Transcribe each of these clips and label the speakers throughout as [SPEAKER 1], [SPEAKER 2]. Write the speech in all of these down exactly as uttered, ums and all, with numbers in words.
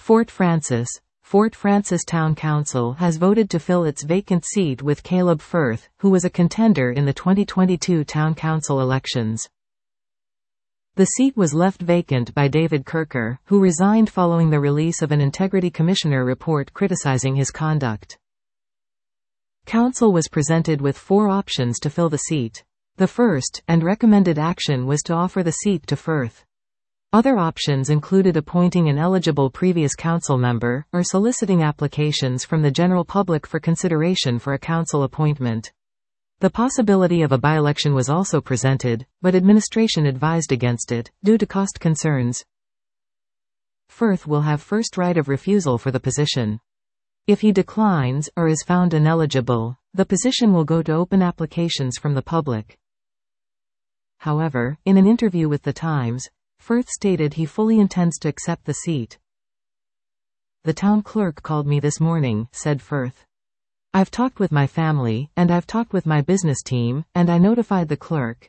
[SPEAKER 1] Fort Frances. Fort Frances Town Council has voted to fill its vacant seat with Caleb Firth, who was a contender in the twenty twenty-two Town Council elections. The seat was left vacant by David Kirker, who resigned following the release of an Integrity Commissioner report criticizing his conduct. Council was presented with four options to fill the seat. The first, and recommended action was to offer the seat to Firth. Other options included appointing an eligible previous council member, or soliciting applications from the general public for consideration for a council appointment. The possibility of a by-election was also presented, but administration advised against it, due to cost concerns. Firth will have first right of refusal for the position. If he declines, or is found ineligible, the position will go to open applications from the public. However, in an interview with The Times, Firth stated he fully intends to accept the seat. "The town clerk called me this morning," said Firth. "I've talked with my family, and I've talked with my business team, and I notified the clerk."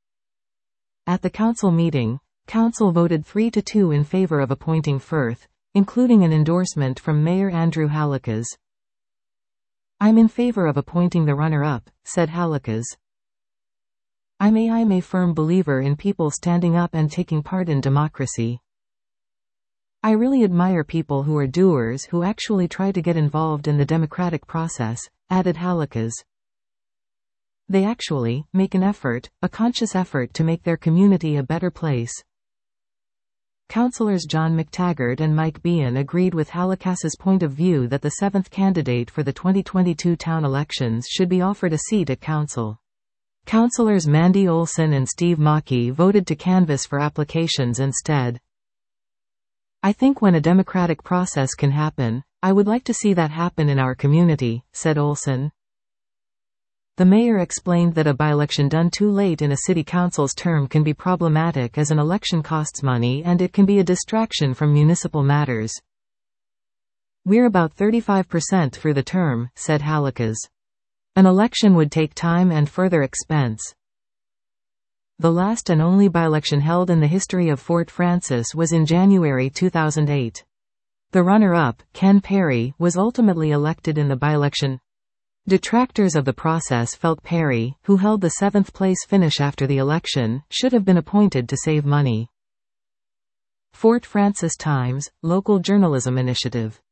[SPEAKER 1] At the council meeting, council voted three to two in favor of appointing Firth, including an endorsement from Mayor Andrew Halakas. "I'm in favor of appointing the runner-up," said Halakas. I'm a I'm a firm believer in people standing up and taking part in democracy. I really admire people who are doers who actually try to get involved in the democratic process," added Halakas. "They actually make an effort, a conscious effort to make their community a better place." Councillors John McTaggart and Mike Behan agreed with Halakas's point of view that the seventh candidate for the twenty twenty-two town elections should be offered a seat at council. Councillors Mandy Olson and Steve Mackey voted to canvass for applications instead. "I think when a democratic process can happen, I would like to see that happen in our community," said Olson. The mayor explained that a by-election done too late in a city council's term can be problematic as an election costs money and it can be a distraction from municipal matters. "We're about thirty-five percent through the term," said Halakas. "An election would take time and further expense." The last and only by-election held in the history of Fort Frances was in January two thousand eight. The runner-up, Ken Perry, was ultimately elected in the by-election. Detractors of the process felt Perry, who held the seventh place finish after the election, should have been appointed to save money. Fort Frances Times, local journalism initiative.